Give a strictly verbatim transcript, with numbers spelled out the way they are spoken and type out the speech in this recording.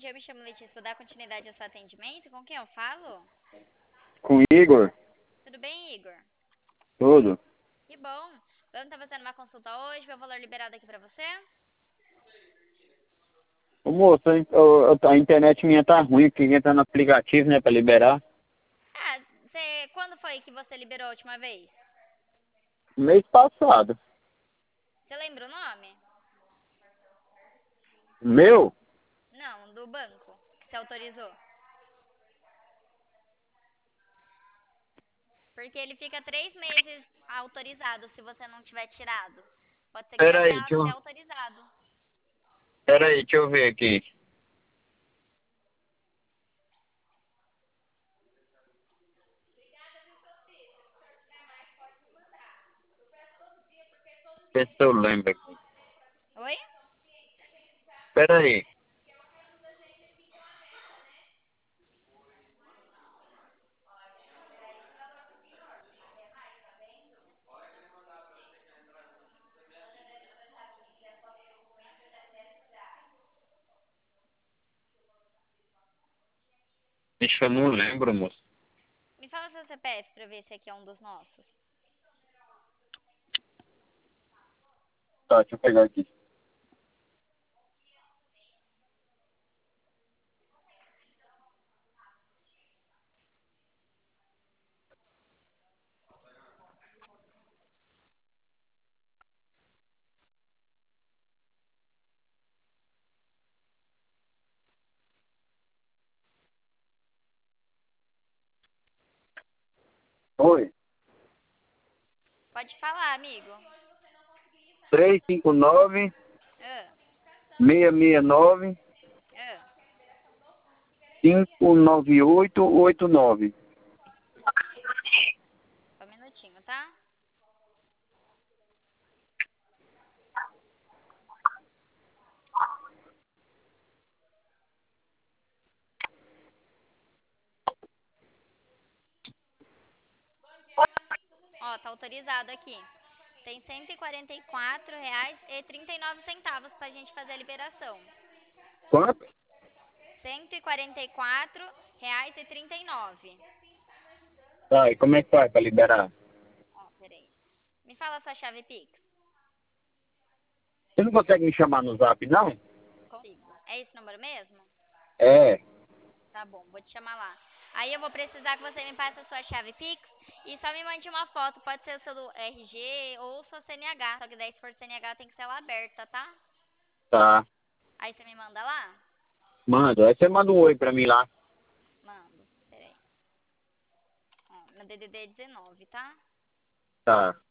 dia, eu me chamo Letícia, vou dar continuidade ao seu atendimento. Com quem eu falo? Com Igor? Tudo bem, Igor? Tudo. Que bom. Vamos estar fazendo uma consulta hoje, ver o valor liberado aqui pra você? Ô moço, a, in- ô, a internet minha tá ruim, que entra no aplicativo, né, pra liberar. Ah, você, quando foi que você liberou a última vez? Mês passado. Você lembra o nome? Meu? Não, do banco que você autorizou. Porque ele fica três meses autorizado se você não tiver tirado. Pode ser que já Pera aí, tenha deixa até eu, autorizado. pera aí, deixa eu ver aqui. Vê se eu lembro aqui. Oi? Pera aí. Deixa eu não lembro, moço. Me fala seu C P F pra ver se aqui é um dos nossos. Tá, deixa eu pegar aqui. Oi. Pode falar, amigo. três cinco nove, Ah, seis seis nove, ah. cinco nove oito oito nove. Só um minutinho, tá? Ó, tá autorizado aqui. Tem cento e quarenta e quatro reais e trinta e nove centavos pra gente fazer a liberação. Quanto? Cento e quarenta e quatro reais e trinta e nove. Tá, e como é que faz pra liberar? Ó, peraí. Me fala a sua chave Pix. Você não consegue me chamar no zap, não? Consigo. É esse número mesmo? É. Tá bom, vou te chamar lá. Aí eu vou precisar que você me passe a sua chave Pix e só me mande uma foto. Pode ser o seu R G ou o seu C N H. Só que daí se for C N H tem que ser ela aberta, tá? Tá. Aí você me manda lá? Manda. Aí você manda um oi pra mim lá. Mando. Peraí. Ó, no D D D dezenove, tá? Tá.